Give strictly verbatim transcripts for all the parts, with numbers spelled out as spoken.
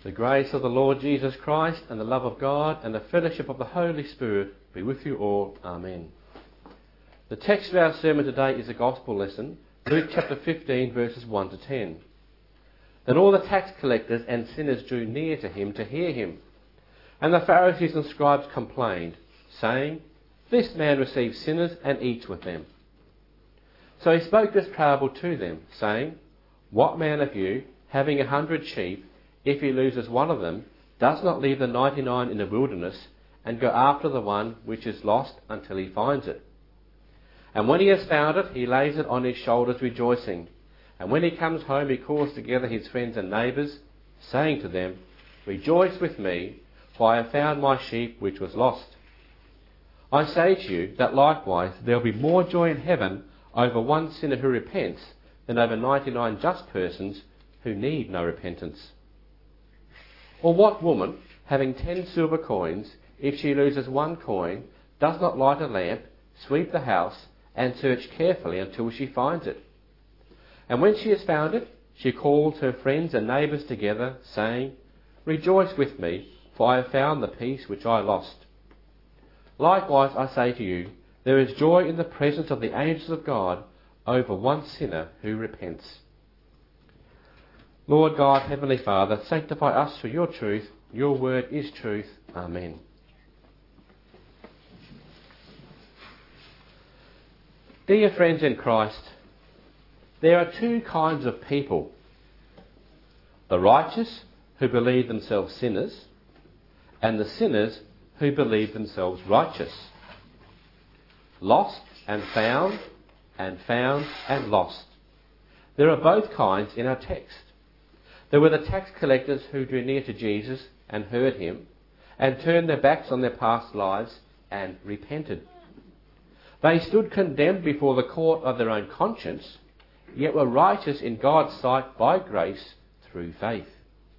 The grace of the Lord Jesus Christ and the love of God and the fellowship of the Holy Spirit be with you all. Amen. The text of our sermon today is a gospel lesson, Luke chapter fifteen, verses one to ten. Then all the tax collectors and sinners drew near to him to hear him. And the Pharisees and scribes complained, saying, "This man receives sinners and eats with them." So he spoke this parable to them, saying, "What man of you, having a hundred sheep, if he loses one of them, does not leave the ninety-nine in the wilderness and go after the one which is lost until he finds it? And when he has found it, he lays it on his shoulders rejoicing. And when he comes home, he calls together his friends and neighbours, saying to them, 'Rejoice with me, for I have found my sheep which was lost.' I say to you that likewise there will be more joy in heaven over one sinner who repents than over ninety-nine just persons who need no repentance. Or what woman, having ten silver coins, if she loses one coin, does not light a lamp, sweep the house, and search carefully until she finds it? And when she has found it, she calls her friends and neighbours together, saying, 'Rejoice with me, for I have found the piece which I lost.' Likewise, I say to you, there is joy in the presence of the angels of God over one sinner who repents." Lord God, Heavenly Father, sanctify us for your truth. Your word is truth. Amen. Dear friends in Christ, there are two kinds of people: the righteous who believe themselves sinners, and the sinners who believe themselves righteous. Lost and found, and found and lost. There are both kinds in our text. There were the tax collectors who drew near to Jesus and heard him, and turned their backs on their past lives and repented. They stood condemned before the court of their own conscience, yet were righteous in God's sight by grace through faith.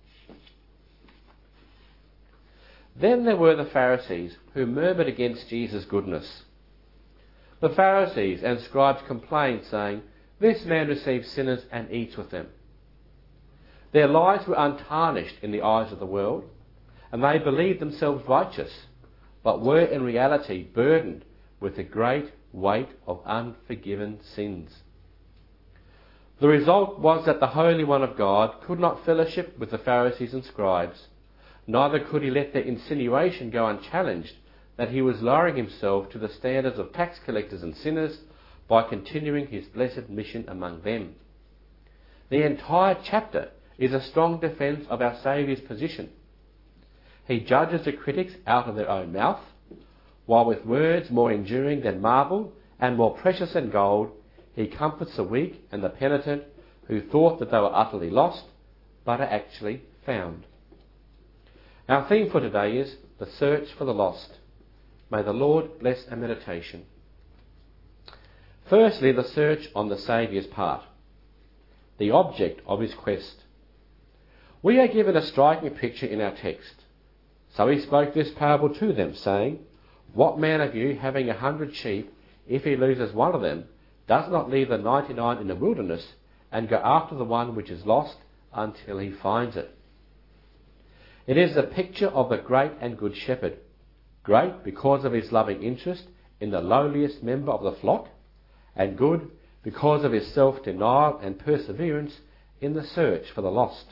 Then there were the Pharisees who murmured against Jesus' goodness. The Pharisees and scribes complained, saying, "This man receives sinners and eats with them." Their lives were untarnished in the eyes of the world, and they believed themselves righteous, but were in reality burdened with the great weight of unforgiven sins. The result was that the Holy One of God could not fellowship with the Pharisees and scribes, neither could he let their insinuation go unchallenged that he was lowering himself to the standards of tax collectors and sinners by continuing his blessed mission among them. The entire chapter is a strong defence of our Saviour's position. He judges the critics out of their own mouth, while with words more enduring than marble and more precious than gold, he comforts the weak and the penitent who thought that they were utterly lost, but are actually found. Our theme for today is the search for the lost. May the Lord bless our meditation. Firstly, the search on the Saviour's part, the object of his quest. We are given a striking picture in our text. So he spoke this parable to them, saying, "What man of you, having a hundred sheep, if he loses one of them, does not leave the ninety-nine in the wilderness and go after the one which is lost until he finds it?" It is the picture of the great and good shepherd, great because of his loving interest in the lowliest member of the flock, and good because of his self-denial and perseverance in the search for the lost.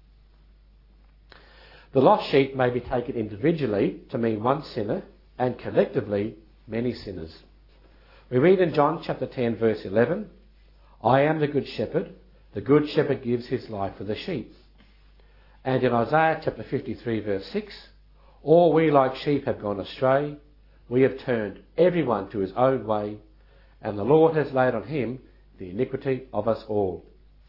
The lost sheep may be taken individually to mean one sinner, and collectively many sinners. We read in John chapter ten verse eleven, "I am the good shepherd, the good shepherd gives his life for the sheep." And in Isaiah chapter fifty-three verse six, "All we like sheep have gone astray, we have turned everyone to his own way, and the Lord has laid on him the iniquity of us all."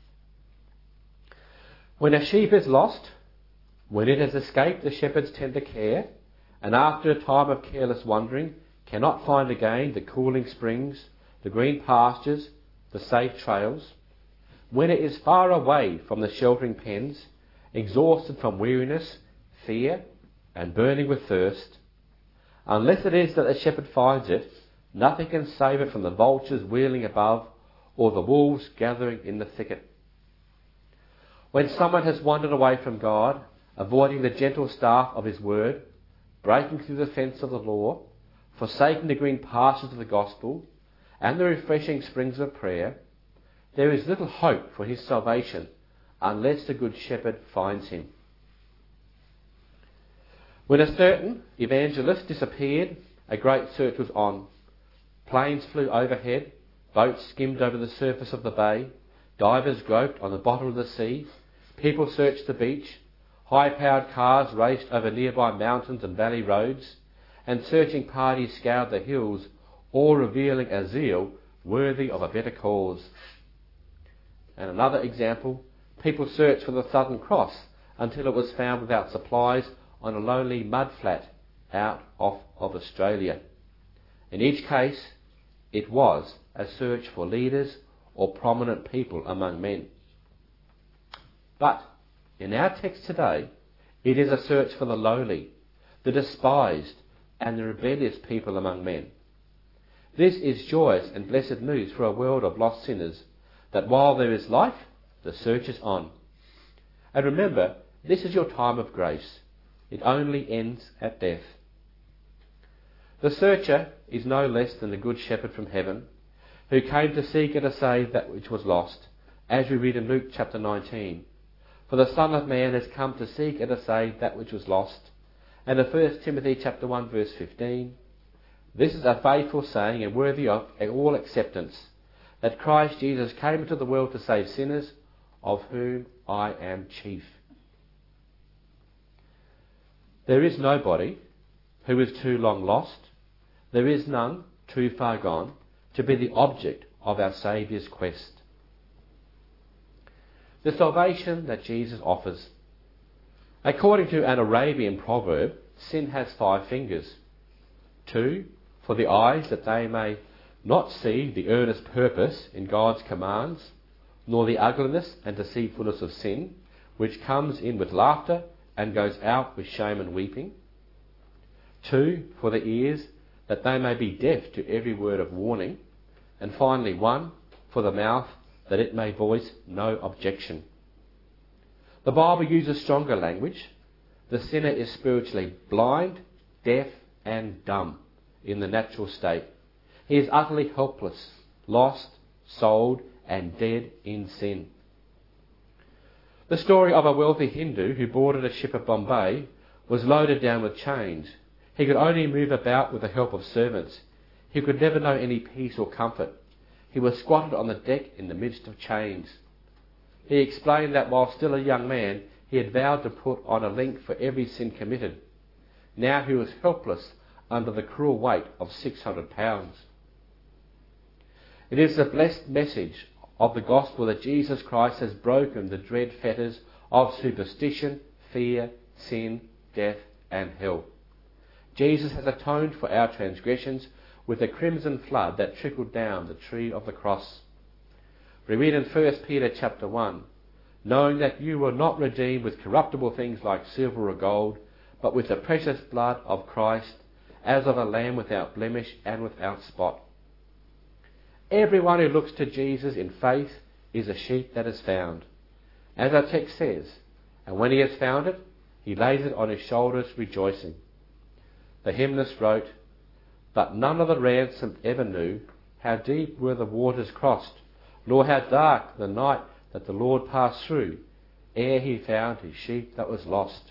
When a sheep is lost, when it has escaped the shepherd's tender care, and after a time of careless wandering cannot find again the cooling springs, the green pastures, the safe trails, when it is far away from the sheltering pens, exhausted from weariness, fear, and burning with thirst, unless it is that the shepherd finds it, nothing can save it from the vultures wheeling above or the wolves gathering in the thicket. When someone has wandered away from God, avoiding the gentle staff of his word, breaking through the fence of the law, forsaking the green pastures of the gospel, and the refreshing springs of prayer, there is little hope for his salvation unless the Good Shepherd finds him. When a certain evangelist disappeared, a great search was on. Planes flew overhead, boats skimmed over the surface of the bay, divers groped on the bottom of the sea, people searched the beach, high-powered cars raced over nearby mountains and valley roads, and searching parties scoured the hills, all revealing a zeal worthy of a better cause. And another example, people searched for the Southern Cross until it was found without supplies on a lonely mudflat out off of Australia. In each case, it was a search for leaders or prominent people among men. But in our text today, it is a search for the lowly, the despised, and the rebellious people among men. This is joyous and blessed news for a world of lost sinners, that while there is life, the search is on. And remember, this is your time of grace. It only ends at death. The searcher is no less than the Good Shepherd from heaven, who came to seek and to save that which was lost, as we read in Luke chapter nineteen. For the Son of Man has come to seek and to save that which was lost. And in First Timothy chapter one verse fifteen, this is a faithful saying and worthy of all acceptance, that Christ Jesus came into the world to save sinners, of whom I am chief. There is nobody who is too long lost. There is none too far gone to be the object of our Saviour's quest. The salvation that Jesus offers. According to an Arabian proverb, sin has five fingers. Two, for the eyes, that they may not see the earnest purpose in God's commands, nor the ugliness and deceitfulness of sin, which comes in with laughter and goes out with shame and weeping. Two, for the ears, that they may be deaf to every word of warning. And finally, one, for the mouth, that it may voice no objection. The Bible uses stronger language. The sinner is spiritually blind, deaf, and dumb in the natural state. He is utterly helpless, lost, sold, and dead in sin. The story of a wealthy Hindu who boarded a ship at Bombay was loaded down with chains. He could only move about with the help of servants. He could never know any peace or comfort. He was squatted on the deck in the midst of chains. He explained that while still a young man, he had vowed to put on a link for every sin committed. Now he was helpless under the cruel weight of six hundred pounds. It is the blessed message of the gospel that Jesus Christ has broken the dread fetters of superstition, fear, sin, death, and hell. Jesus has atoned for our transgressions with a crimson flood that trickled down the tree of the cross. We read in First Peter chapter one, knowing that you were not redeemed with corruptible things like silver or gold, but with the precious blood of Christ, as of a lamb without blemish and without spot. Everyone who looks to Jesus in faith is a sheep that is found. As our text says, and when he has found it, he lays it on his shoulders rejoicing. The hymnist wrote, but none of the ransomed ever knew how deep were the waters crossed, nor how dark the night that the Lord passed through, ere he found his sheep that was lost.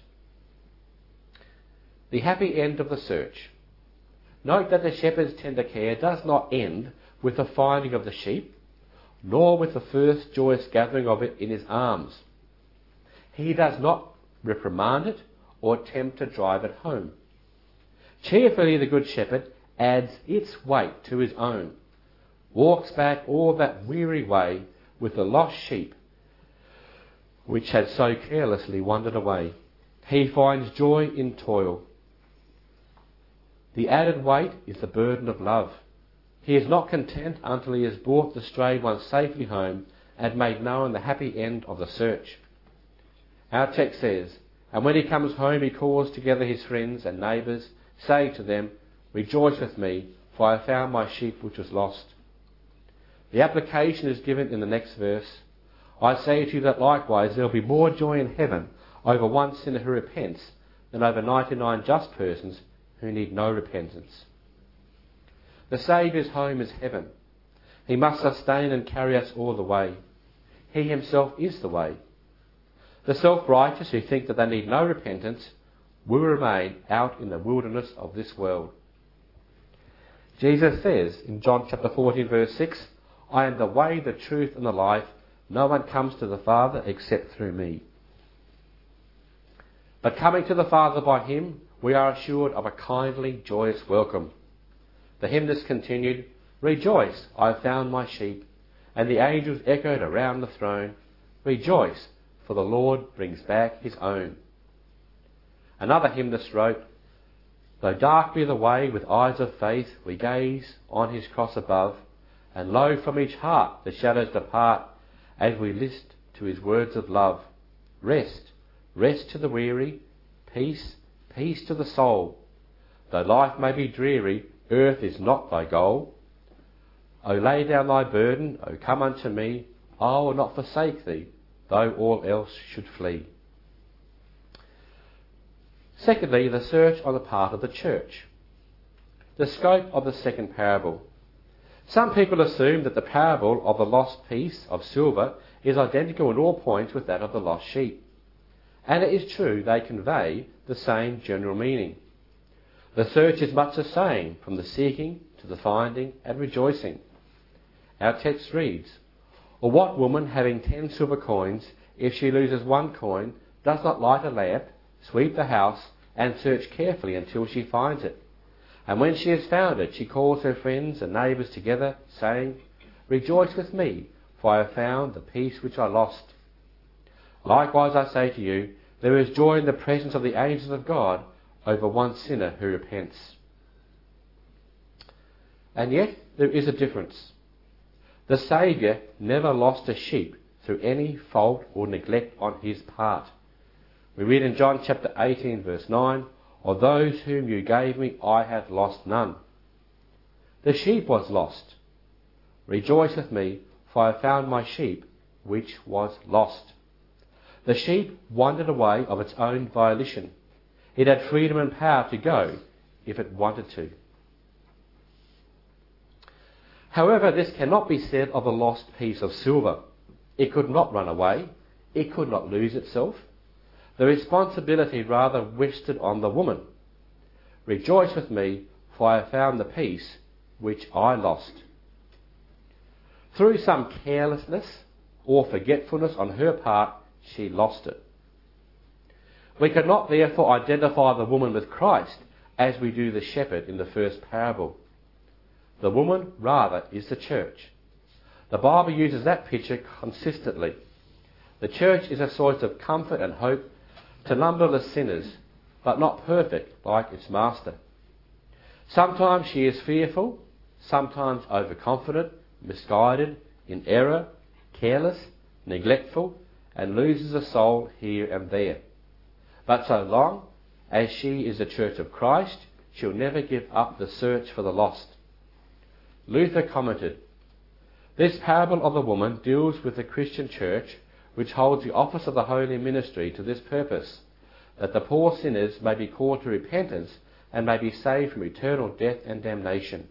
The happy end of the search. Note that the shepherd's tender care does not end with the finding of the sheep, nor with the first joyous gathering of it in his arms. He does not reprimand it or attempt to drive it home. Cheerfully the Good Shepherd adds its weight to his own, walks back all that weary way with the lost sheep which had so carelessly wandered away. He finds joy in toil. The added weight is the burden of love. He is not content until he has brought the strayed one safely home and made known the happy end of the search. Our text says, and when he comes home he calls together his friends and neighbours, saying to them, rejoice with me, for I have found my sheep which was lost. The application is given in the next verse. I say to you that likewise there will be more joy in heaven over one sinner who repents than over ninety-nine just persons who need no repentance. The Saviour's home is heaven. He must sustain and carry us all the way. He himself is the way. The self-righteous who think that they need no repentance will remain out in the wilderness of this world. Jesus says in John chapter fourteen verse six, I am the way, the truth and the life. No one comes to the Father except through me. But coming to the Father by him, we are assured of a kindly, joyous welcome. The hymnist continued, Rejoice, I have found my sheep. And the angels echoed around the throne, Rejoice, for the Lord brings back his own. Another hymnist wrote, Though dark be the way, with eyes of faith we gaze on his cross above, and lo, from each heart the shadows depart, as we list to his words of love. Rest, rest to the weary, peace, peace to the soul. Though life may be dreary, earth is not thy goal. O lay down thy burden, O come unto me, I will not forsake thee, though all else should flee. Secondly, the search on the part of the church. The scope of the second parable. Some people assume that the parable of the lost piece of silver is identical in all points with that of the lost sheep. And it is true they convey the same general meaning. The search is much the same, from the seeking to the finding and rejoicing. Our text reads, Or what woman having ten silver coins, if she loses one coin, does not light a lamp, sweep the house, and search carefully until she finds it? And when she has found it, she calls her friends and neighbours together, saying, Rejoice with me, for I have found the piece which I lost. Likewise I say to you, there is joy in the presence of the angels of God over one sinner who repents. And yet there is a difference. The Saviour never lost a sheep through any fault or neglect on his part. We read in John chapter eighteen verse nine, Of those whom you gave me I have lost none. The sheep was lost. Rejoice with me, for I have found my sheep which was lost. The sheep wandered away of its own volition. It had freedom and power to go if it wanted to. However, this cannot be said of a lost piece of silver. It could not run away. It could not lose itself. The responsibility rather rested on the woman. Rejoice with me, for I have found the piece which I lost. Through some carelessness or forgetfulness on her part, she lost it. We cannot therefore identify the woman with Christ as we do the shepherd in the first parable. The woman, rather, is the church. The Bible uses that picture consistently. The church is a source of comfort and hope to numberless sinners, but not perfect like its master. Sometimes she is fearful, sometimes overconfident, misguided, in error, careless, neglectful, and loses a soul here and there. But so long as she is the church of Christ, she'll never give up the search for the lost. Luther commented, This parable of the woman deals with the Christian church, which holds the office of the holy ministry to this purpose, that the poor sinners may be called to repentance and may be saved from eternal death and damnation.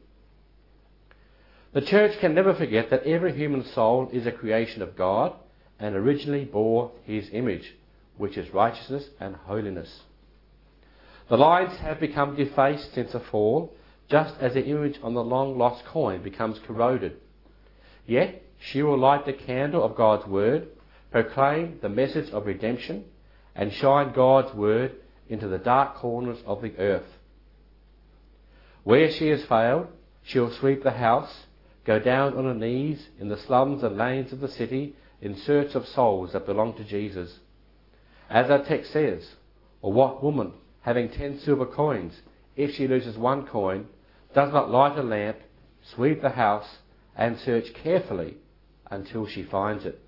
The church can never forget that every human soul is a creation of God and originally bore his image, which is righteousness and holiness. The lines have become defaced since the fall, just as the image on the long-lost coin becomes corroded. Yet she will light the candle of God's word, proclaim the message of redemption, and shine God's word into the dark corners of the earth. Where she has failed, she will sweep the house, go down on her knees in the slums and lanes of the city in search of souls that belong to Jesus. As our text says, Or what woman, having ten silver coins, if she loses one coin, does not light a lamp, sweep the house, and search carefully until she finds it?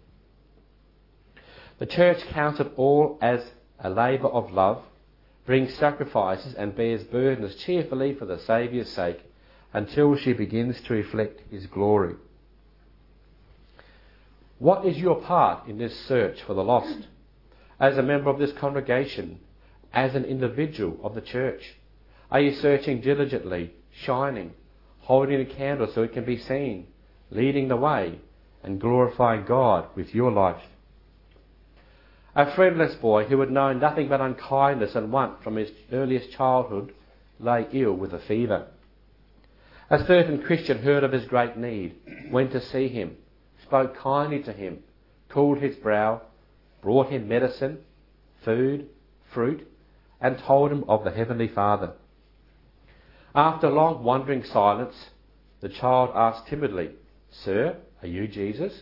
The church counts it all as a labour of love, brings sacrifices and bears burdens cheerfully for the Saviour's sake, until she begins to reflect his glory. What is your part in this search for the lost? as a member of this congregation, as an individual of the church? Are you searching diligently, shining, holding a candle so it can be seen, leading the way, and glorifying God with your life? A friendless boy who had known nothing but unkindness and want from his earliest childhood lay ill with a fever. A certain Christian heard of his great need, went to see him, spoke kindly to him, cooled his brow, brought him medicine, food, fruit, and told him of the Heavenly Father. After long wondering silence, the child asked timidly, "Sir, are you Jesus?"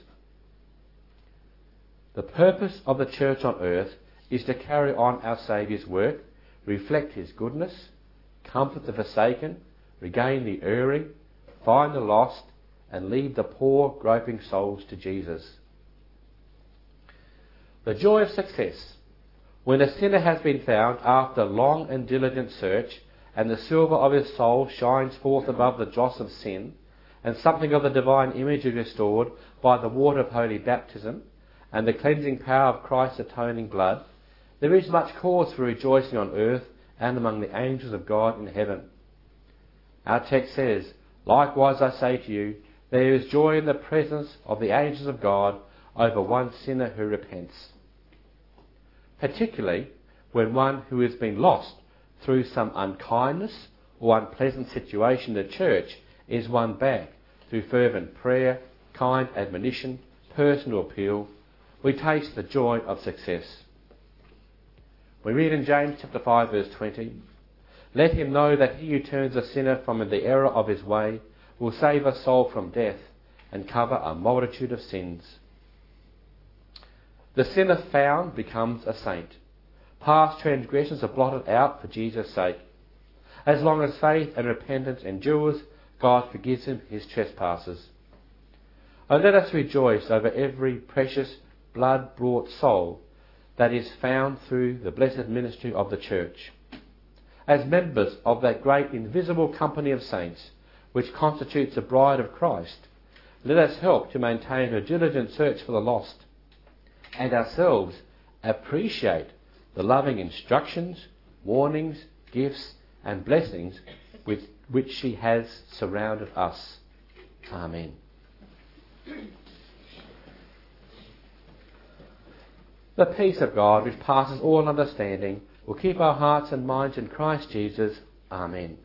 The purpose of the church on earth is to carry on our Saviour's work, reflect his goodness, comfort the forsaken, regain the erring, find the lost, and lead the poor, groping souls to Jesus. The joy of success. When a sinner has been found after long and diligent search, and the silver of his soul shines forth above the dross of sin, and something of the divine image is restored by the water of holy baptism, and the cleansing power of Christ's atoning blood, there is much cause for rejoicing on earth and among the angels of God in heaven. Our text says, "Likewise I say to you, there is joy in the presence of the angels of God over one sinner who repents." Particularly when one who has been lost through some unkindness or unpleasant situation in the church is won back through fervent prayer, kind admonition, personal appeal, we taste the joy of success. We read in James chapter five verse twenty, "Let him know that he who turns a sinner from the error of his way will save a soul from death and cover a multitude of sins." The sinner found becomes a saint. Past transgressions are blotted out for Jesus' sake. As long as faith and repentance endures, God forgives him his trespasses. Oh, let us rejoice over every precious blood-bought soul that is found through the blessed ministry of the church. As members of that great invisible company of saints, which constitutes the bride of Christ, let us help to maintain a diligent search for the lost, and ourselves appreciate the loving instructions, warnings, gifts, and blessings with which she has surrounded us. Amen. The peace of God, which passes all understanding, will keep our hearts and minds in Christ Jesus. Amen.